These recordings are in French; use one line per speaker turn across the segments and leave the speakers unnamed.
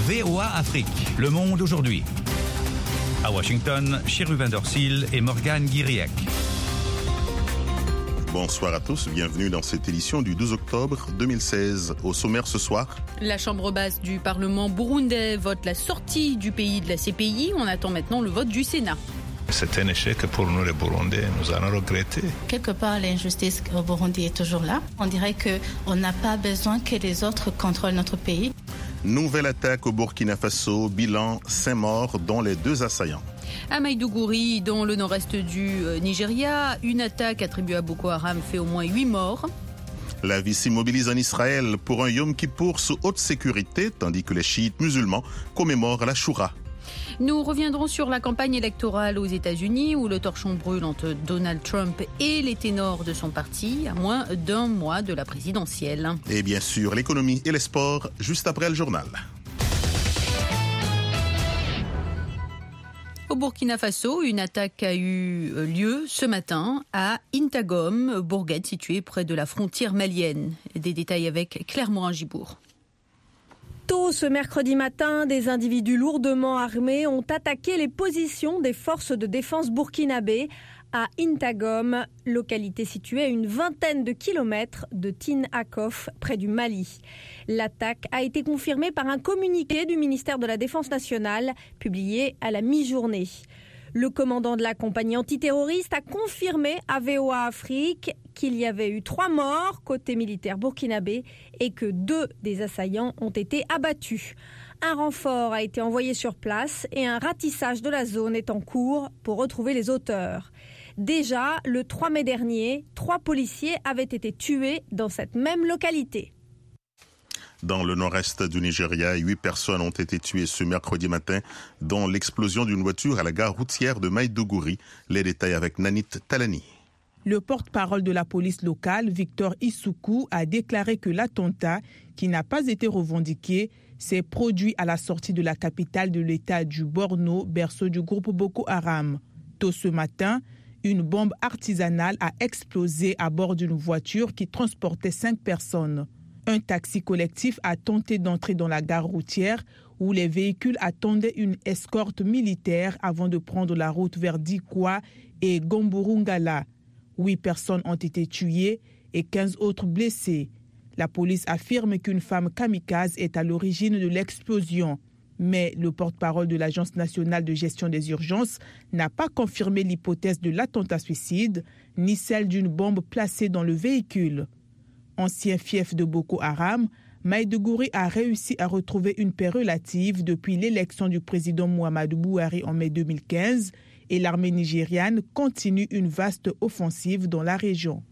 VOA Afrique, le monde aujourd'hui. À Washington, Cherubin Dorsil et Morgane Guiriec.
Bonsoir à tous, bienvenue dans cette édition du 12 octobre 2016. Au sommaire ce soir,
la chambre basse du Parlement burundais vote la sortie du pays de la CPI. On attend maintenant le vote du Sénat.
C'est un échec pour nous les Burundais, nous allons regretter.
Quelque part, l'injustice au Burundi est toujours là. On dirait qu'on n'a pas besoin que les autres contrôlent notre pays.
Nouvelle attaque au Burkina Faso, bilan 5 morts dont les 2 assaillants.
À Maïdougouri, dans le nord-est du Nigeria, une attaque attribuée à Boko Haram fait au moins 8 morts.
La vie s'immobilise en Israël pour un Yom Kippour sous haute sécurité, tandis que les chiites musulmans commémorent la Choura.
Nous reviendrons sur la campagne électorale aux États-Unis où le torchon brûle entre Donald Trump et les ténors de son parti à moins d'un mois de la présidentielle.
Et bien sûr, l'économie et les sports juste après le journal.
Au Burkina Faso, une attaque a eu lieu ce matin à Intagom, bourgade située près de la frontière malienne. Des détails avec Claire Morin-Gibourg.
Tôt ce mercredi matin, des individus lourdement armés ont attaqué les positions des forces de défense burkinabées à Intagom, localité située à une vingtaine de kilomètres de Tin-Akof, près du Mali. L'attaque a été confirmée par un communiqué du ministère de la Défense nationale, publié à la mi-journée. Le commandant de la compagnie antiterroriste a confirmé à VOA Afrique qu'il y avait eu 3 morts côté militaire burkinabé et que 2 des assaillants ont été abattus. Un renfort a été envoyé sur place et un ratissage de la zone est en cours pour retrouver les auteurs. Déjà, le 3 mai dernier, 3 policiers avaient été tués dans cette même localité.
Dans le nord-est du Nigeria, 8 personnes ont été tuées ce mercredi matin dans l'explosion d'une voiture à la gare routière de Maïdougouri. Les détails avec Nanit Talani.
Le porte-parole de la police locale, Victor Issoukou, a déclaré que l'attentat, qui n'a pas été revendiqué, s'est produit à la sortie de la capitale de l'État du Borno, berceau du groupe Boko Haram. Tôt ce matin, une bombe artisanale a explosé à bord d'une voiture qui transportait 5 personnes. Un taxi collectif a tenté d'entrer dans la gare routière où les véhicules attendaient une escorte militaire avant de prendre la route vers Dikwa et Gomburungala. 8 personnes ont été tuées et 15 autres blessées. La police affirme qu'une femme kamikaze est à l'origine de l'explosion. Mais le porte-parole de l'Agence nationale de gestion des urgences n'a pas confirmé l'hypothèse de l'attentat suicide ni celle d'une bombe placée dans le véhicule. Ancien fief de Boko Haram, Maïdougouri a réussi à retrouver une paix relative depuis l'élection du président Muhammadu Buhari en mai 2015 et l'armée nigériane continue une vaste offensive dans la région.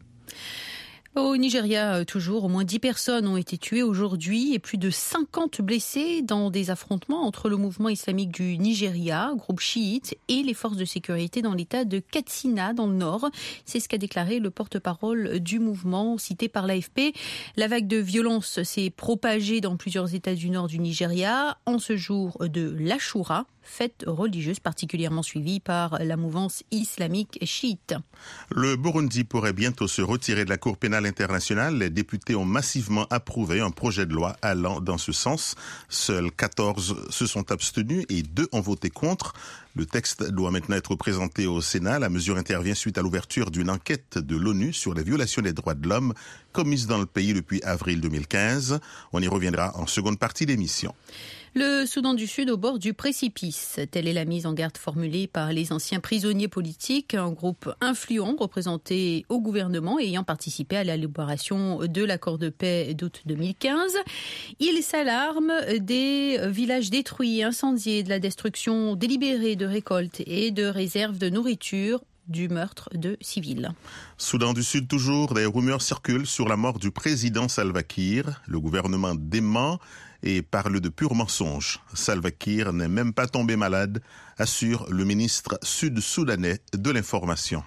Au Nigeria, toujours, au moins 10 personnes ont été tuées aujourd'hui et plus de 50 blessés dans des affrontements entre le mouvement islamique du Nigeria, groupe chiite, et les forces de sécurité dans l'état de Katsina, dans le nord. C'est ce qu'a déclaré le porte-parole du mouvement, cité par l'AFP. La vague de violence s'est propagée dans plusieurs états du nord du Nigeria en ce jour de l'Ashura, fête religieuse particulièrement suivie par la mouvance islamique chiite.
Le Burundi pourrait bientôt se retirer de la Cour pénale internationale. Les députés ont massivement approuvé un projet de loi allant dans ce sens. Seuls 14 se sont abstenus et 2 ont voté contre. Le texte doit maintenant être présenté au Sénat. La mesure intervient suite à l'ouverture d'une enquête de l'ONU sur les violations des droits de l'homme commises dans le pays depuis avril 2015. On y reviendra en seconde partie d'émission.
Le Soudan du Sud au bord du précipice. Telle est la mise en garde formulée par les anciens prisonniers politiques, un groupe influent représenté au gouvernement et ayant participé à l'élaboration de l'accord de paix d'août 2015. Ils s'alarment des villages détruits, incendiés, de la destruction délibérée de récoltes et de réserves de nourriture, du meurtre de civils.
Soudan du Sud toujours, des rumeurs circulent sur la mort du président Salva Kiir. Le gouvernement dément et parle de purs mensonges. Salva Kiir n'est même pas tombé malade, assure le ministre sud-soudanais de l'information.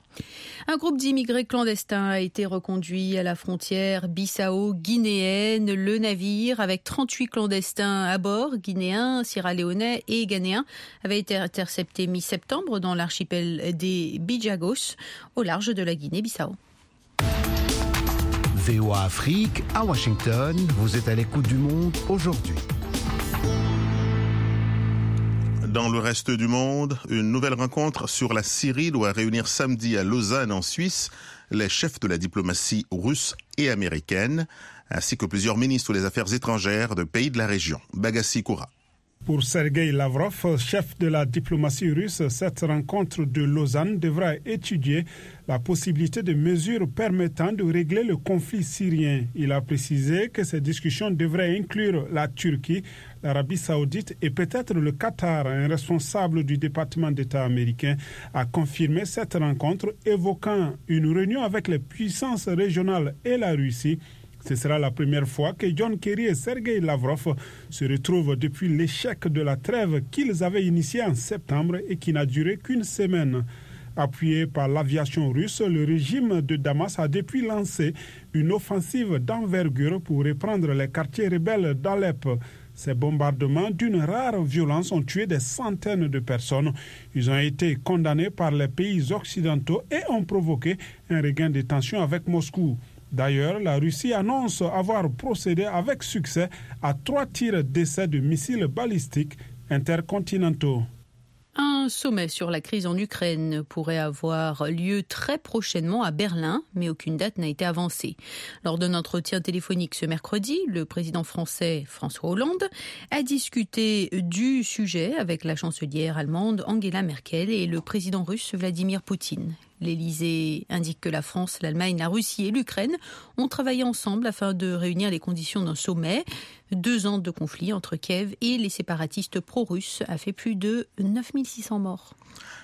Un groupe d'immigrés clandestins a été reconduit à la frontière bissau-guinéenne. Le navire, avec 38 clandestins à bord, guinéens, sierra-léonais et ghanéens, avait été intercepté mi-septembre dans l'archipel des Bijagos, au large de la Guinée-Bissau.
VOA Afrique, à Washington, vous êtes à l'écoute du monde aujourd'hui.
Dans le reste du monde, une nouvelle rencontre sur la Syrie doit réunir samedi à Lausanne, en Suisse, les chefs de la diplomatie russe et américaine, ainsi que plusieurs ministres des Affaires étrangères de pays de la région. Bagassi Koura.
Pour Sergei Lavrov, chef de la diplomatie russe, cette rencontre de Lausanne devra étudier la possibilité de mesures permettant de régler le conflit syrien. Il a précisé que ces discussions devraient inclure la Turquie, l'Arabie saoudite et peut-être le Qatar. Un responsable du département d'État américain a confirmé cette rencontre, évoquant une réunion avec les puissances régionales et la Russie. Ce sera la première fois que John Kerry et Sergei Lavrov se retrouvent depuis l'échec de la trêve qu'ils avaient initiée en septembre et qui n'a duré qu'une semaine. Appuyé par l'aviation russe, le régime de Damas a depuis lancé une offensive d'envergure pour reprendre les quartiers rebelles d'Alep. Ces bombardements d'une rare violence ont tué des centaines de personnes. Ils ont été condamnés par les pays occidentaux et ont provoqué un regain de tension avec Moscou. D'ailleurs, la Russie annonce avoir procédé avec succès à 3 tirs d'essai de missiles balistiques intercontinentaux.
Un sommet sur la crise en Ukraine pourrait avoir lieu très prochainement à Berlin, mais aucune date n'a été avancée. Lors d'un entretien téléphonique ce mercredi, le président français François Hollande a discuté du sujet avec la chancelière allemande Angela Merkel et le président russe Vladimir Poutine. L'Élysée indique que la France, l'Allemagne, la Russie et l'Ukraine ont travaillé ensemble afin de réunir les conditions d'un sommet. 2 ans de conflit entre Kiev et les séparatistes pro-russes a fait plus de 9600 morts.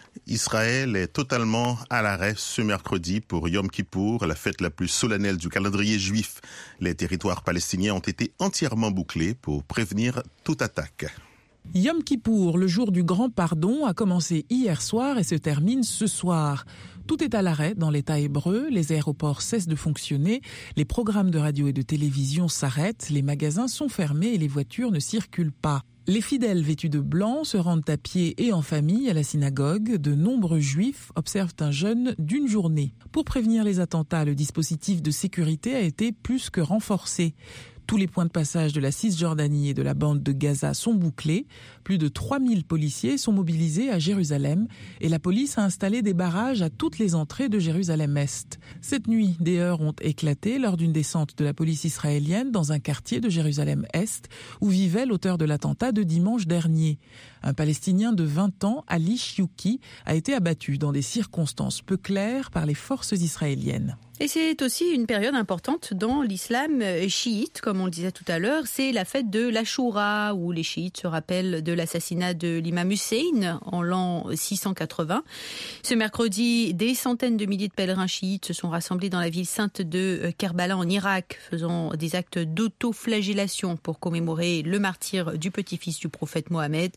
Israël est totalement à l'arrêt ce mercredi pour Yom Kippour, la fête la plus solennelle du calendrier juif. Les territoires palestiniens ont été entièrement bouclés pour prévenir toute attaque.
Yom Kippour, le jour du grand pardon, a commencé hier soir et se termine ce soir. Tout est à l'arrêt dans l'État hébreu, les aéroports cessent de fonctionner, les programmes de radio et de télévision s'arrêtent, les magasins sont fermés et les voitures ne circulent pas. Les fidèles vêtus de blanc se rendent à pied et en famille à la synagogue. De nombreux juifs observent un jeûne d'une journée. Pour prévenir les attentats, le dispositif de sécurité a été plus que renforcé. Tous les points de passage de la Cisjordanie et de la bande de Gaza sont bouclés. Plus de 3000 policiers sont mobilisés à Jérusalem et la police a installé des barrages à toutes les entrées de Jérusalem-Est. Cette nuit, des heurts ont éclaté lors d'une descente de la police israélienne dans un quartier de Jérusalem-Est où vivait l'auteur de l'attentat de dimanche dernier. Un Palestinien de 20 ans, Ali Shiouki, a été abattu dans des circonstances peu claires par les forces israéliennes.
Et c'est aussi une période importante dans l'islam chiite, comme on le disait tout à l'heure. C'est la fête de l'Ashura, où les chiites se rappellent de l'assassinat de l'imam Hussein en l'an 680. Ce mercredi, des centaines de milliers de pèlerins chiites se sont rassemblés dans la ville sainte de Kerbala en Irak, faisant des actes d'autoflagellation pour commémorer le martyre du petit-fils du prophète Mohammed.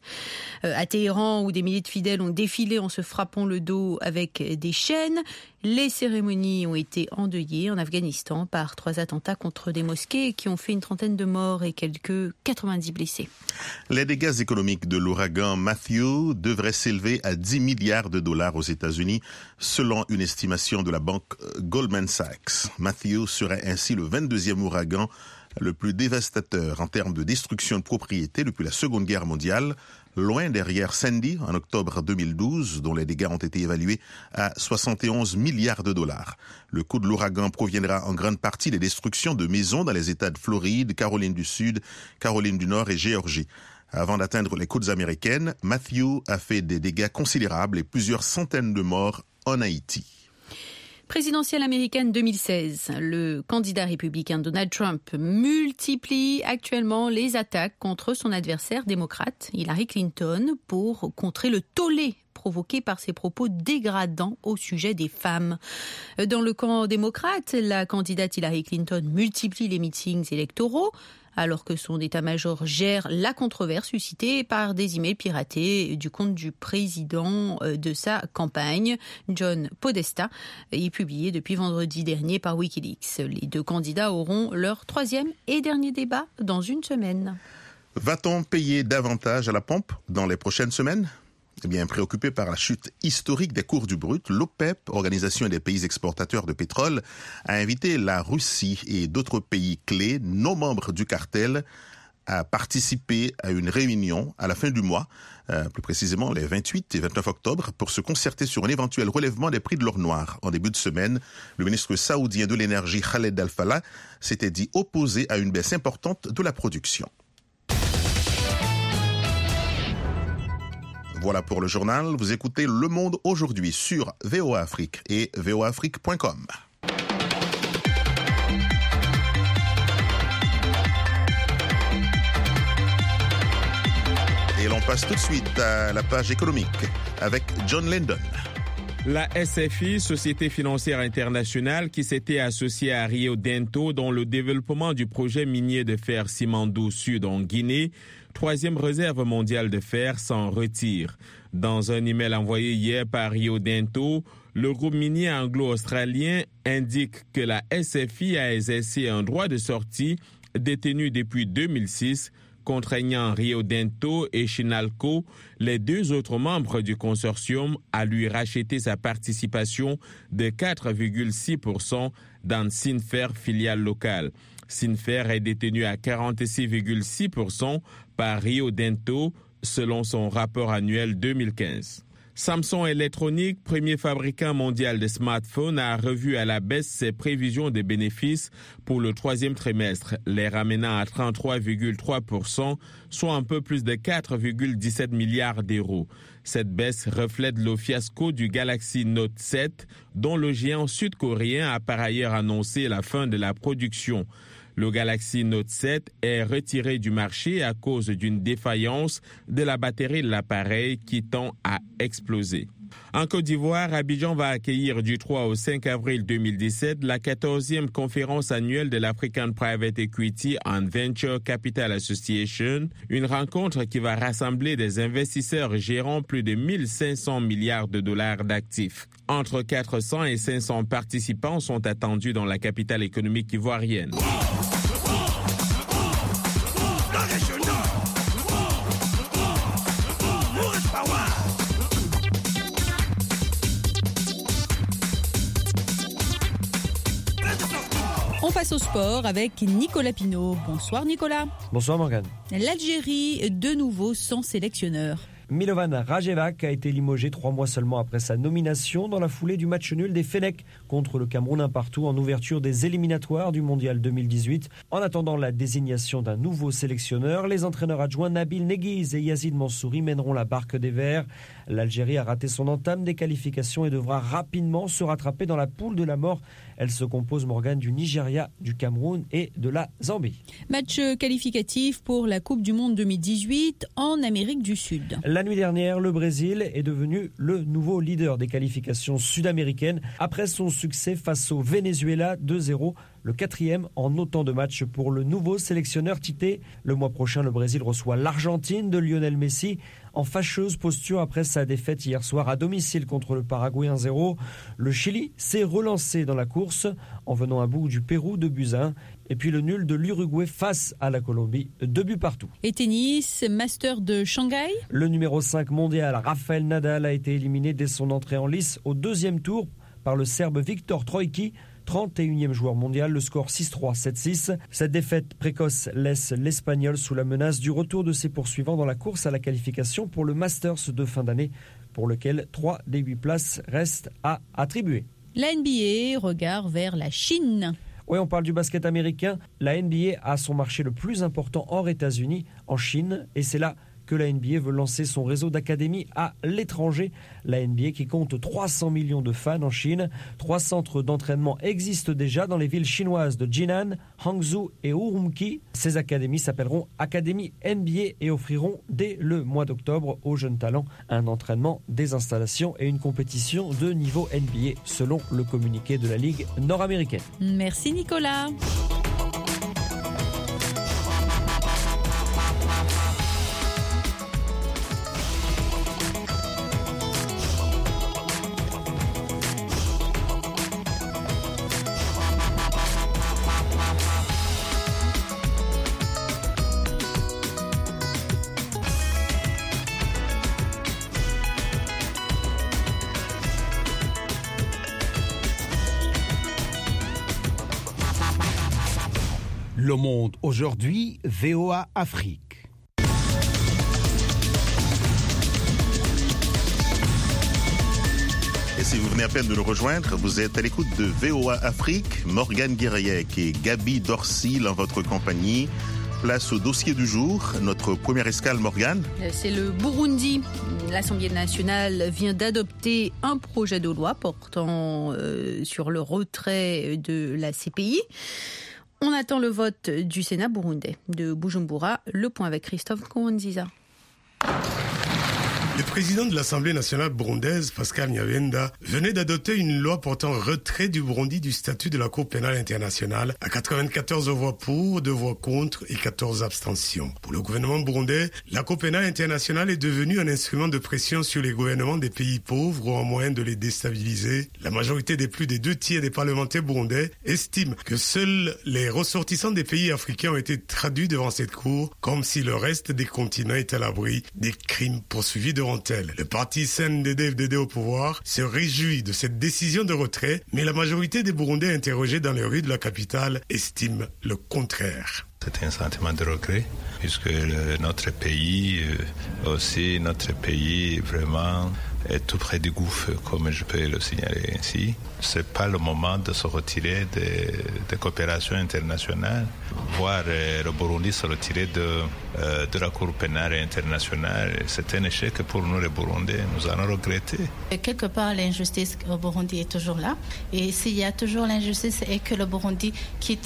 À Téhéran, où des milliers de fidèles ont défilé en se frappant le dos avec des chaînes, les cérémonies ont été endeuillées en Afghanistan par 3 attentats contre des mosquées qui ont fait une trentaine de morts et quelques 90 blessés.
Les dégâts économiques de l'ouragan Matthew devraient s'élever à 10 milliards de dollars aux États-Unis, selon une estimation de la banque Goldman Sachs. Matthew serait ainsi le 22e ouragan le plus dévastateur en termes de destruction de propriétés depuis la Seconde Guerre mondiale, loin derrière Sandy en octobre 2012, dont les dégâts ont été évalués à 71 milliards de dollars. Le coût de l'ouragan proviendra en grande partie des destructions de maisons dans les États de Floride, Caroline du Sud, Caroline du Nord et Géorgie. Avant d'atteindre les côtes américaines, Matthew a fait des dégâts considérables et plusieurs centaines de morts en Haïti.
Présidentielle américaine 2016, le candidat républicain Donald Trump multiplie actuellement les attaques contre son adversaire démocrate Hillary Clinton pour contrer le tollé provoqué par ses propos dégradants au sujet des femmes. Dans le camp démocrate, la candidate Hillary Clinton multiplie les meetings électoraux, alors que son état-major gère la controverse suscitée par des emails piratés du compte du président de sa campagne, John Podesta, et publié depuis vendredi dernier par Wikileaks. Les 2 candidats auront leur 3e et dernier débat dans une semaine.
Va-t-on payer davantage à la pompe dans les prochaines semaines ? Eh bien, préoccupé par la chute historique des cours du brut, l'OPEP, Organisation des pays exportateurs de pétrole, a invité la Russie et d'autres pays clés, non membres du cartel, à participer à une réunion à la fin du mois, plus précisément les 28 et 29 octobre, pour se concerter sur un éventuel relèvement des prix de l'or noir. En début de semaine, le ministre saoudien de l'énergie Khaled Al-Fallah s'était dit opposé à une baisse importante de la production. Voilà pour le journal. Vous écoutez Le Monde aujourd'hui sur VOA Afrique et voaafrique.com. Et l'on passe tout de suite à la page économique avec John Lendon.
La SFI, Société financière internationale, qui s'était associée à Rio Tinto dans le développement du projet minier de fer Simandou Sud en Guinée, troisième réserve mondiale de fer, s'en retire. Dans un email envoyé hier par Rio Tinto, le groupe minier anglo-australien indique que la SFI a exercé un droit de sortie détenu depuis 2006, contraignant Rio Tinto et Chinalco, les deux autres membres du consortium, à lui racheter sa participation de 4,6% dans Sinfer, filiale locale. Sinfer est détenu à 46,6% par Rio Tinto, selon son rapport annuel 2015. Samsung Electronics, premier fabricant mondial de smartphones, a revu à la baisse ses prévisions de bénéfices pour le troisième trimestre, les ramenant à 33,3%, soit un peu plus de 4,17 milliards d'euros. Cette baisse reflète le fiasco du Galaxy Note 7, dont le géant sud-coréen a par ailleurs annoncé la fin de la production. Le Galaxy Note 7 est retiré du marché à cause d'une défaillance de la batterie de l'appareil qui tend à exploser. En Côte d'Ivoire, Abidjan va accueillir du 3 au 5 avril 2017 la 14e conférence annuelle de l'African Private Equity and Venture Capital Association, une rencontre qui va rassembler des investisseurs gérant plus de 1500 milliards de dollars d'actifs. Entre 400 et 500 participants sont attendus dans la capitale économique ivoirienne.
On passe au sport avec Nicolas Pinault. Bonsoir Nicolas.
Bonsoir Morgane.
L'Algérie, de nouveau sans sélectionneur.
Milovan Rajevac a été limogé 3 mois seulement après sa nomination dans la foulée du match nul des Fennecs contre le Cameroun 1-1 en ouverture des éliminatoires du Mondial 2018. En attendant la désignation d'un nouveau sélectionneur, les entraîneurs adjoints Nabil Neguiz et Yazid Mansouri mèneront la barque des Verts. L'Algérie a raté son entame des qualifications et devra rapidement se rattraper dans la poule de la mort. Elle se compose, Morgane, du Nigeria, du Cameroun et de la Zambie.
Match qualificatif pour la Coupe du Monde 2018 en Amérique du Sud.
La nuit dernière, le Brésil est devenu le nouveau leader des qualifications sud-américaines après son succès face au Venezuela 2-0, le 4e en autant de matchs pour le nouveau sélectionneur Tite. Le mois prochain, le Brésil reçoit l'Argentine de Lionel Messi en fâcheuse posture après sa défaite hier soir à domicile contre le Paraguay 1-0. Le Chili s'est relancé dans la course en venant à bout du Pérou 2-1. Et puis le nul de l'Uruguay face à la Colombie, 2 buts partout.
Et tennis, Master de Shanghai.
Le numéro 5 mondial, Rafael Nadal, a été éliminé dès son entrée en lice au 2e tour par le Serbe Viktor Trojki, 31e joueur mondial, le score 6-3, 7-6. Cette défaite précoce laisse l'Espagnol sous la menace du retour de ses poursuivants dans la course à la qualification pour le Masters de fin d'année, pour lequel 3 des 8 places restent à attribuer.
La NBA, regard vers la Chine.
Oui, on parle du basket américain. La NBA a son marché le plus important hors États-Unis, en Chine, et c'est là que la NBA veut lancer son réseau d'académies à l'étranger. La NBA qui compte 300 millions de fans en Chine. 3 centres d'entraînement existent déjà dans les villes chinoises de Jinan, Hangzhou et Urumqi. Ces académies s'appelleront Académies NBA et offriront dès le mois d'octobre aux jeunes talents un entraînement, des installations et une compétition de niveau NBA selon le communiqué de la Ligue nord-américaine.
Merci Nicolas.
Le Monde aujourd'hui, VOA Afrique.
Et si vous venez à peine de nous rejoindre, vous êtes à l'écoute de VOA Afrique, Morgane Guirriec et Gaby Dorsil en votre compagnie. Place au dossier du jour, notre première escale, Morgane.
C'est le Burundi. L'Assemblée nationale vient d'adopter un projet de loi portant sur le retrait de la CPI. On attend le vote du Sénat burundais. De Bujumbura, le point avec Christophe Nkurunziza.
Le président de l'Assemblée nationale burundaise, Pascal Nyabenda, venait d'adopter une loi portant retrait du Burundi du statut de la Cour pénale internationale à 94 voix pour, 2 voix contre et 14 abstentions. Pour le gouvernement burundais, la Cour pénale internationale est devenue un instrument de pression sur les gouvernements des pays pauvres ou en moyen de les déstabiliser. La majorité des plus des 2/3 des parlementaires burundais estiment que seuls les ressortissants des pays africains ont été traduits devant cette Cour, comme si le reste des continents était à l'abri des crimes poursuivis devant elle. Le parti CNDD-FDD au pouvoir se réjouit de cette décision de retrait, mais la majorité des Burundais interrogés dans les rues de la capitale estiment le contraire.
C'est un sentiment de regret, puisque notre pays vraiment est tout près du gouffre, comme je peux le signaler ainsi. C'est pas le moment de se retirer des coopérations internationales, voir le Burundi se retirer de la Cour pénale internationale. C'est un échec pour nous les Burundais, nous allons regretter.
Quelque part, l'injustice au Burundi est toujours là. Et s'il y a toujours l'injustice et que le Burundi quitte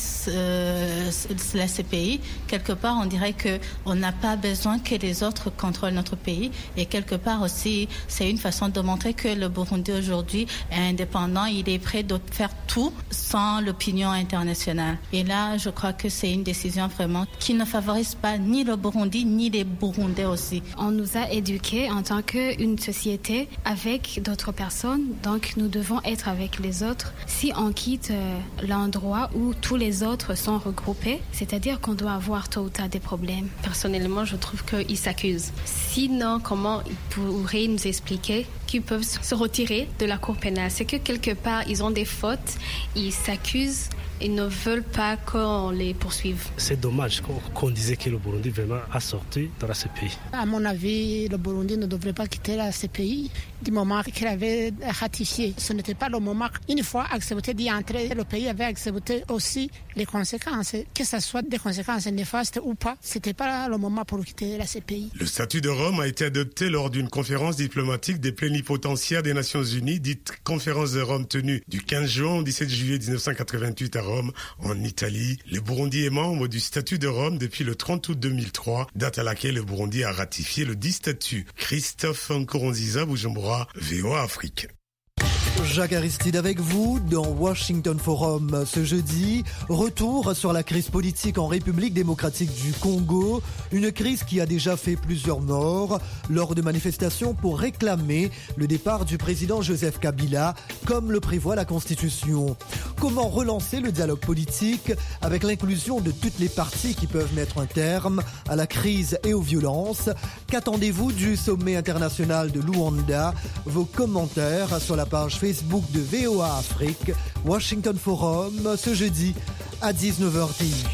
la CPI, quelque part, on dirait qu'on n'a pas besoin que les autres contrôlent notre pays. Et quelque part aussi, c'est une façon de montrer que le Burundi aujourd'hui est indépendant. Il est prêt de faire tout sans l'opinion internationale. Et là, je crois que c'est une décision vraiment qui ne favorise pas ni le Burundi, ni les Burundais aussi.
On nous a éduqués en tant qu'une société avec d'autres personnes, donc nous devons être avec les autres. Si on quitte l'endroit où tous les autres sont regroupés, c'est-à-dire qu'on doit avoir tôt ou tard des problèmes.
Personnellement, je trouve qu'ils s'accusent. Sinon, comment ils pourraient nous expliquer qu'ils peuvent se retirer de la Cour pénale? C'est que quelque part, ils ont des fautes, ils s'accusent. Ils ne veulent pas qu'on les poursuive.
C'est dommage qu'on disait que le Burundi vraiment a sorti de la CPI.
À mon avis, le Burundi ne devrait pas quitter la CPI du moment qu'il avait ratifié. Ce n'était pas le moment. Une fois accepté d'y entrer, le pays avait accepté aussi les conséquences. Que ce soit des conséquences néfastes ou pas, ce n'était pas le moment pour quitter la CPI.
Le statut de Rome a été adopté lors d'une conférence diplomatique des plénipotentiaires des Nations Unies, dite conférence de Rome tenue du 15 juin au 17 juillet 1988 à Rome, en Italie. Le Burundi est membre du statut de Rome depuis le 30 août 2003, date à laquelle le Burundi a ratifié le dit statut. Christophe Nkurunziza, Bujumbura, VOA Afrique.
Jacques Aristide avec vous dans Washington Forum ce jeudi. Retour sur la crise politique en République démocratique du Congo. Une crise qui a déjà fait plusieurs morts lors de manifestations pour réclamer le départ du président Joseph Kabila, comme le prévoit la Constitution. Comment relancer le dialogue politique avec l'inclusion de toutes les parties qui peuvent mettre un terme à la crise et aux violences? Qu'attendez-vous du sommet international de Luanda? Vos commentaires sur la page Facebook de VOA Afrique, Washington Forum, ce jeudi à 19h10.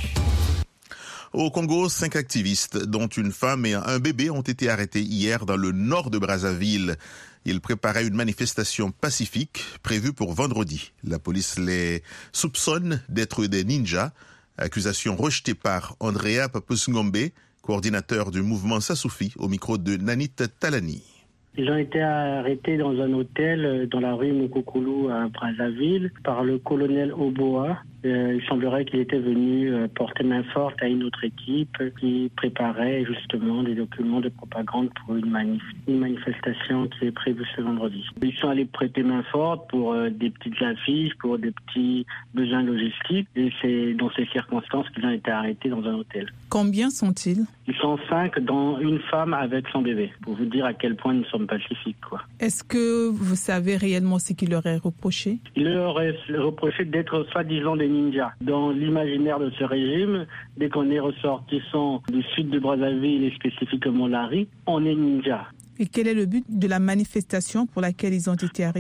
Au Congo, 5 activistes, dont une femme et un bébé, ont été arrêtés hier dans le nord de Brazzaville. Ils préparaient une manifestation pacifique prévue pour vendredi. La police les soupçonne d'être des ninjas. Accusation rejetée par Andrea Papusngombe, coordinateur du mouvement Sassoufi, au micro de Nanit Talani.
Ils ont été arrêtés dans un hôtel dans la rue Mokokulu à Brazzaville par le colonel Oboa. Il semblerait qu'il était venu porter main forte à une autre équipe qui préparait justement des documents de propagande pour une manifestation qui est prévue ce vendredi. Ils sont allés prêter main forte pour des petites affiches, pour des petits besoins logistiques, et c'est dans ces circonstances qu'ils ont été arrêtés dans un hôtel.
Combien sont-ils?
Ils sont 5, dont une femme avec son bébé, pour vous dire à quel point nous sommes pacifiques, quoi.
Est-ce que vous savez réellement ce qu'il leur est reproché?
Il leur est reproché d'être soi-disant des ninjas. Dans l'imaginaire de ce régime, dès qu'on est ressortissant du sud de Brazzaville et spécifiquement Lari, on est ninja.
Et quel est le but de la manifestation pour laquelle ils ont été arrêtés?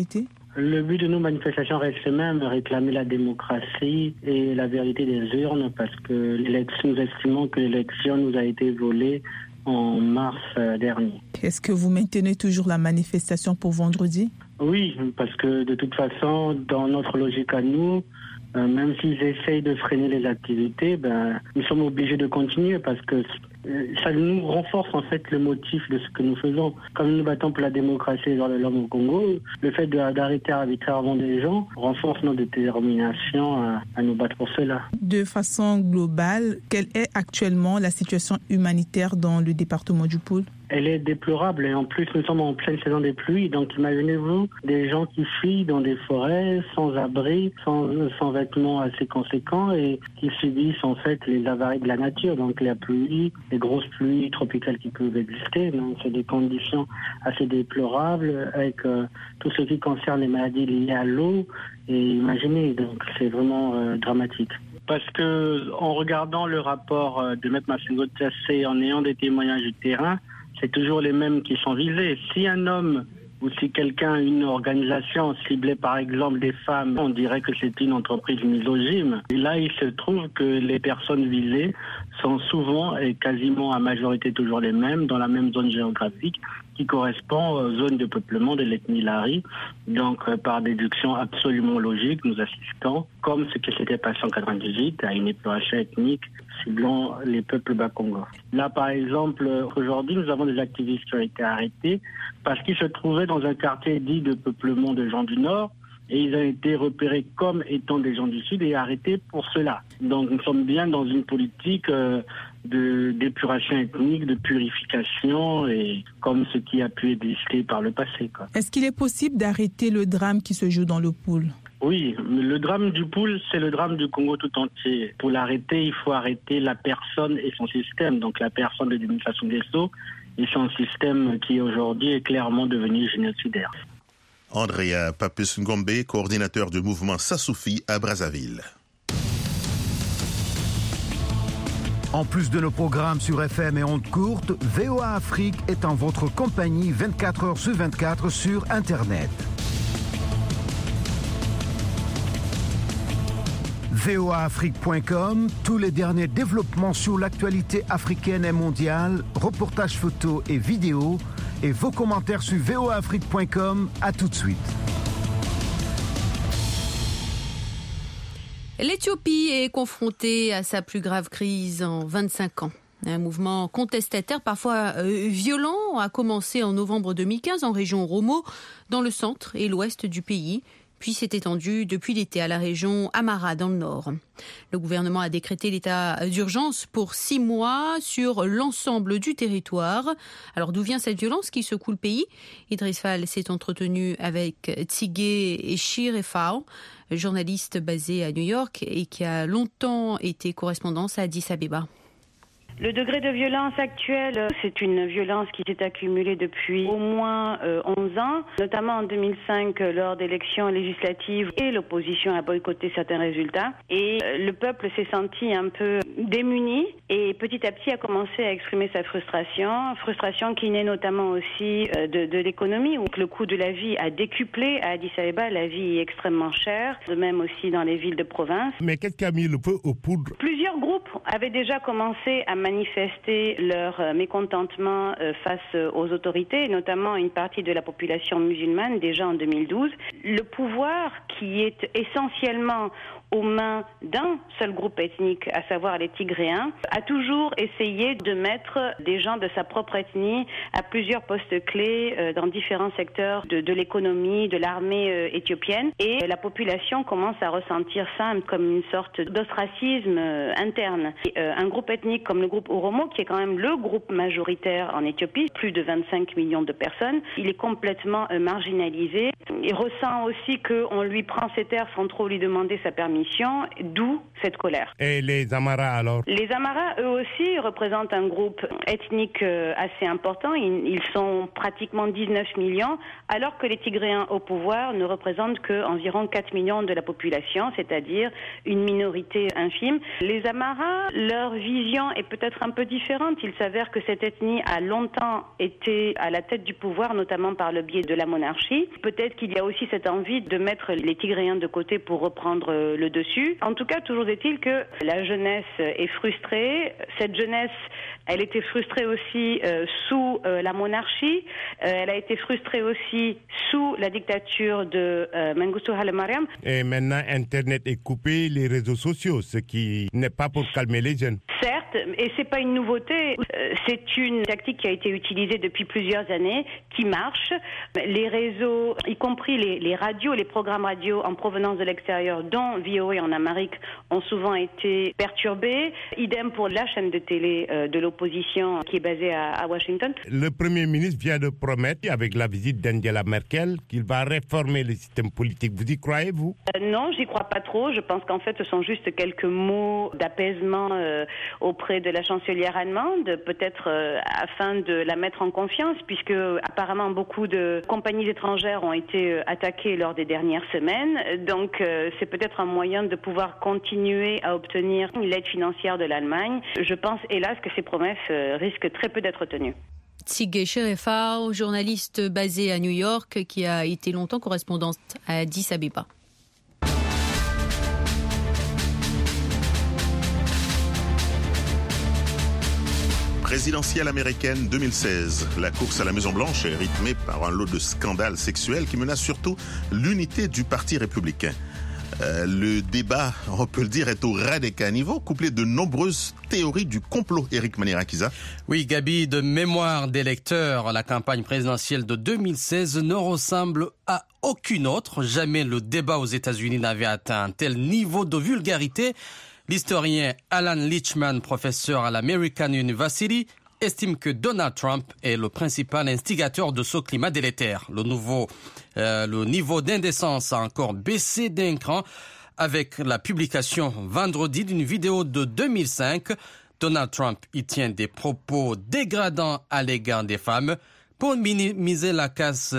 Le but de nos manifestations reste le même, réclamer la démocratie et la vérité des urnes, parce que nous estimons que l'élection nous a été volée en mars dernier.
Est-ce que vous maintenez toujours la manifestation pour vendredi?
Oui, parce que de toute façon, dans notre logique à nous, même s'ils essayent de freiner les activités, nous sommes obligés de continuer parce que ça nous renforce en fait le motif de ce que nous faisons. Comme nous battons pour la démocratie et les droits de l'homme au Congo, le fait d'arrêter arbitrairement des gens renforce notre détermination à nous battre pour cela.
De façon globale, quelle est actuellement la situation humanitaire dans le département du Poul?
Elle est déplorable et en plus nous sommes en pleine saison des pluies, donc imaginez-vous des gens qui fuient dans des forêts sans abri, sans vêtements assez conséquents et qui subissent en fait les avaries de la nature, donc la pluie, les grosses pluies tropicales qui peuvent exister. Donc c'est des conditions assez déplorables avec tout ce qui concerne les maladies liées à l'eau et imaginez, donc c'est vraiment dramatique. Parce que en regardant le rapport de M. Massengo Tassé, en ayant des témoignages du terrain, c'est toujours les mêmes qui sont visés. Si un homme ou si quelqu'un, une organisation ciblait par exemple des femmes, on dirait que c'est une entreprise misogyne. Et là, il se trouve que les personnes visées sont souvent et quasiment à majorité toujours les mêmes, dans la même zone géographique qui correspond aux zones de peuplement de l'ethnie Lari. Donc, par déduction absolument logique, nous assistons, comme ce qui s'était passé en 1998, à une épuration ethnique ciblant les peuples bas-congolais. Là, par exemple, aujourd'hui, nous avons des activistes qui ont été arrêtés parce qu'ils se trouvaient dans un quartier dit de peuplement de gens du Nord et ils ont été repérés comme étant des gens du Sud et arrêtés pour cela. Donc, nous sommes bien dans une politique d'épuration ethnique, de purification, et comme ce qui a pu exister par le passé, quoi.
Est-ce qu'il est possible d'arrêter le drame qui se joue dans le Poul?
Oui, le drame du Poul, c'est le drame du Congo tout entier. Pour l'arrêter, il faut arrêter la personne et son système. Donc la personne de Denis Sassou Nguesso et son système qui aujourd'hui est clairement devenu génocidaire.
Andrea Papus Ngombe, coordinateur du mouvement Sassoufi à Brazzaville.
En plus de nos programmes sur FM et ondes courtes, VOA Afrique est en votre compagnie 24 heures sur 24 sur Internet. voaafrique.com, tous les derniers développements sur l'actualité africaine et mondiale, reportages photos et vidéos, et vos commentaires sur voaafrique.com. À tout de suite.
L'Éthiopie est confrontée à sa plus grave crise en 25 ans. Un mouvement contestataire, parfois violent, a commencé en novembre 2015 en région Oromo, dans le centre et l'ouest du pays, puis s'est étendu depuis l'été à la région Amara dans le nord. Le gouvernement a décrété l'état d'urgence pour 6 mois sur l'ensemble du territoire. Alors d'où vient cette violence qui secoue le pays? Idriss Fall s'est entretenu avec Tsigé Chirefao, journaliste basé à New York et qui a longtemps été correspondant à Addis Abeba.
Le degré de violence actuel, c'est une violence qui s'est accumulée depuis au moins 11 ans, notamment en 2005 lors d'élections législatives et l'opposition a boycotté certains résultats. Et le peuple s'est senti un peu démuni et petit à petit a commencé à exprimer sa frustration qui naît notamment aussi de l'économie où le coût de la vie a décuplé à Addis Abeba, la vie est extrêmement chère, de même aussi dans les villes de province.
Mais qu'est-ce qui a mis le feu aux poudres?
Plusieurs groupes avaient déjà commencé à manifester leur mécontentement face aux autorités, notamment une partie de la population musulmane déjà en 2012. Le pouvoir, qui est essentiellement aux mains d'un seul groupe ethnique, à savoir les Tigréens, a toujours essayé de mettre des gens de sa propre ethnie à plusieurs postes clés dans différents secteurs de l'économie, de l'armée éthiopienne. Et la population commence à ressentir ça comme une sorte d'ostracisme interne. Et, un groupe ethnique comme le groupe Oromo, qui est quand même le groupe majoritaire en Éthiopie, plus de 25 millions de personnes, il est complètement marginalisé. Il ressent aussi qu'on lui prend ses terres sans trop lui demander sa permission. D'où cette colère.
Et les Amaras alors?
Les Amaras, eux aussi, représentent un groupe ethnique assez important. Ils sont pratiquement 19 millions, alors que les Tigréens au pouvoir ne représentent qu'environ 4 millions de la population, c'est-à-dire une minorité infime. Les Amaras, leur vision est peut-être un peu différente. Il s'avère que cette ethnie a longtemps été à la tête du pouvoir, notamment par le biais de la monarchie. Peut-être qu'il y a aussi cette envie de mettre les Tigréens de côté pour reprendre le dessus. En tout cas, toujours est-il que la jeunesse est frustrée. Cette jeunesse, elle était frustrée aussi sous la monarchie. Elle a été frustrée aussi sous la dictature de Mengistu Haile Mariam.
Et maintenant, Internet est coupé, les réseaux sociaux, ce qui n'est pas pour calmer les jeunes.
Certes, et c'est pas une nouveauté. C'est une tactique qui a été utilisée depuis plusieurs années, qui marche. Les réseaux, y compris les radios, les programmes radio en provenance de l'extérieur, dont VOA en Amérique, ont souvent été perturbés. Idem pour la chaîne de télé de l'opposition qui est basée à Washington.
Le Premier ministre vient de promettre, avec la visite d'Angela Merkel, qu'il va réformer le système politique. Vous y croyez, vous?
Non, j'y crois pas trop. Je pense qu'en fait, ce sont juste quelques mots d'apaisement auprès de la chancelière allemande, peut-être afin de la mettre en confiance, puisque apparemment beaucoup de compagnies étrangères ont été attaquées lors des dernières semaines. Donc c'est peut-être un moyen de pouvoir continuer à obtenir l'aide financière de l'Allemagne. Je pense hélas que ces promesses risquent très peu d'être tenues.
Tsigé Sherefar, journaliste basé à New York, qui a été longtemps correspondante à Addis Abeba.
Présidentielle américaine 2016. La course à la Maison-Blanche est rythmée par un lot de scandales sexuels qui menacent surtout l'unité du Parti républicain. Le débat, on peut le dire, est au ras des caniveaux, couplé de nombreuses théories du complot. Éric Manirakiza.
Oui, Gabi, de mémoire d'électeurs, la campagne présidentielle de 2016 ne ressemble à aucune autre. Jamais le débat aux États-Unis n'avait atteint un tel niveau de vulgarité. L'historien Alan Lichtman, professeur à l'American University, estime que Donald Trump est le principal instigateur de ce climat délétère. Le niveau d'indécence a encore baissé d'un cran avec la publication vendredi d'une vidéo de 2005. Donald Trump y tient des propos dégradants à l'égard des femmes. Pour minimiser la casse,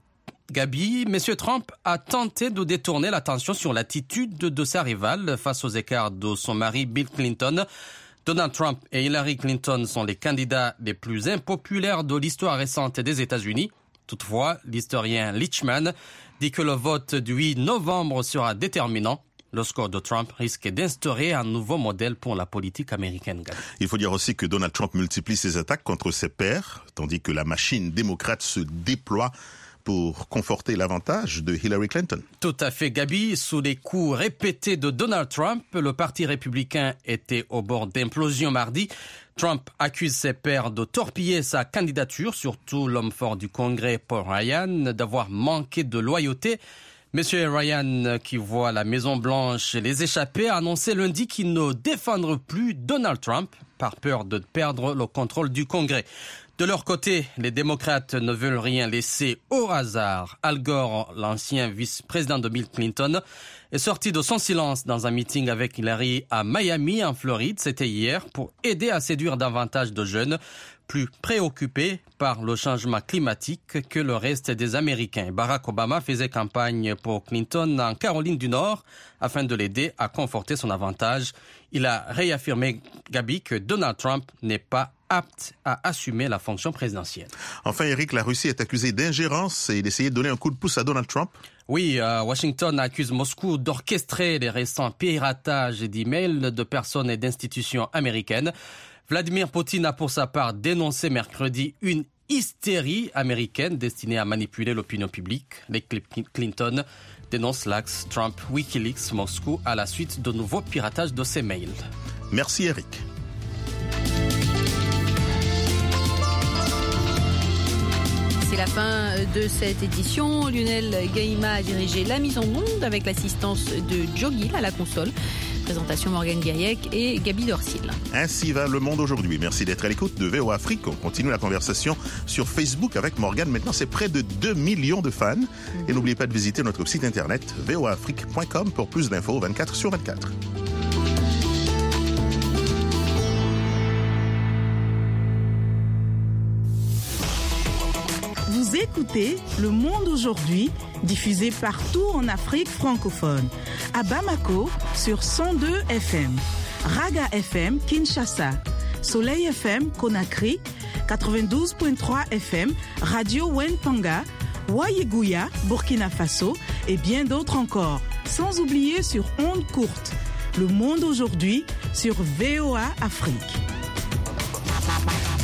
Gabi, M. Trump a tenté de détourner l'attention sur l'attitude de sa rivale face aux écarts de son mari Bill Clinton. Donald Trump et Hillary Clinton sont les candidats les plus impopulaires de l'histoire récente des États-Unis. Toutefois, l'historien Lichtman dit que le vote du 8 novembre sera déterminant. Le score de Trump risque d'instaurer un nouveau modèle pour la politique américaine.
Il faut dire aussi que Donald Trump multiplie ses attaques contre ses pairs, tandis que la machine démocrate se déploie pour conforter l'avantage de Hillary Clinton.
Tout à fait, Gabi. Sous les coups répétés de Donald Trump, le Parti républicain était au bord d'implosion mardi. Trump accuse ses pairs de torpiller sa candidature, surtout l'homme fort du Congrès, Paul Ryan, d'avoir manqué de loyauté. Monsieur Ryan, qui voit la Maison-Blanche les échapper, a annoncé lundi qu'il ne défendra plus Donald Trump par peur de perdre le contrôle du Congrès. De leur côté, les démocrates ne veulent rien laisser au hasard. Al Gore, l'ancien vice-président de Bill Clinton, est sorti de son silence dans un meeting avec Hillary à Miami, en Floride. C'était hier pour aider à séduire davantage de jeunes plus préoccupés par le changement climatique que le reste des Américains. Barack Obama faisait campagne pour Clinton en Caroline du Nord afin de l'aider à conforter son avantage. Il a réaffirmé, Gabi, que Donald Trump n'est pas apte à assumer la fonction présidentielle.
Enfin, Eric, la Russie est accusée d'ingérence et d'essayer de donner un coup de pouce à Donald Trump.
Oui, Washington accuse Moscou d'orchestrer les récents piratages d'emails de personnes et d'institutions américaines. Vladimir Poutine a pour sa part dénoncé mercredi une hystérie américaine destinée à manipuler l'opinion publique. Les Clinton dénoncent l'axe Trump, Wikileaks, Moscou à la suite de nouveaux piratages de ces mails.
Merci Eric.
C'est la fin de cette édition. Lionel Gaïma a dirigé la mise en onde avec l'assistance de Joe Gill à la console. Présentation Morgane Gaillec et Gabi Dorsil.
Ainsi va le monde aujourd'hui. Merci d'être à l'écoute de VOA Afrique. On continue la conversation sur Facebook avec Morgane. Maintenant, c'est près de 2 millions de fans. Et n'oubliez pas de visiter notre site internet voaafrique.com pour plus d'infos 24/24.
Vous écoutez Le Monde aujourd'hui, diffusé partout en Afrique francophone. À Bamako, sur 102 FM. Raga FM, Kinshasa. Soleil FM, Conakry. 92.3 FM, Radio Wenpanga.
Ouaïgouya, Burkina Faso et bien d'autres encore. Sans oublier sur ondes courtes. Le monde aujourd'hui sur VOA Afrique.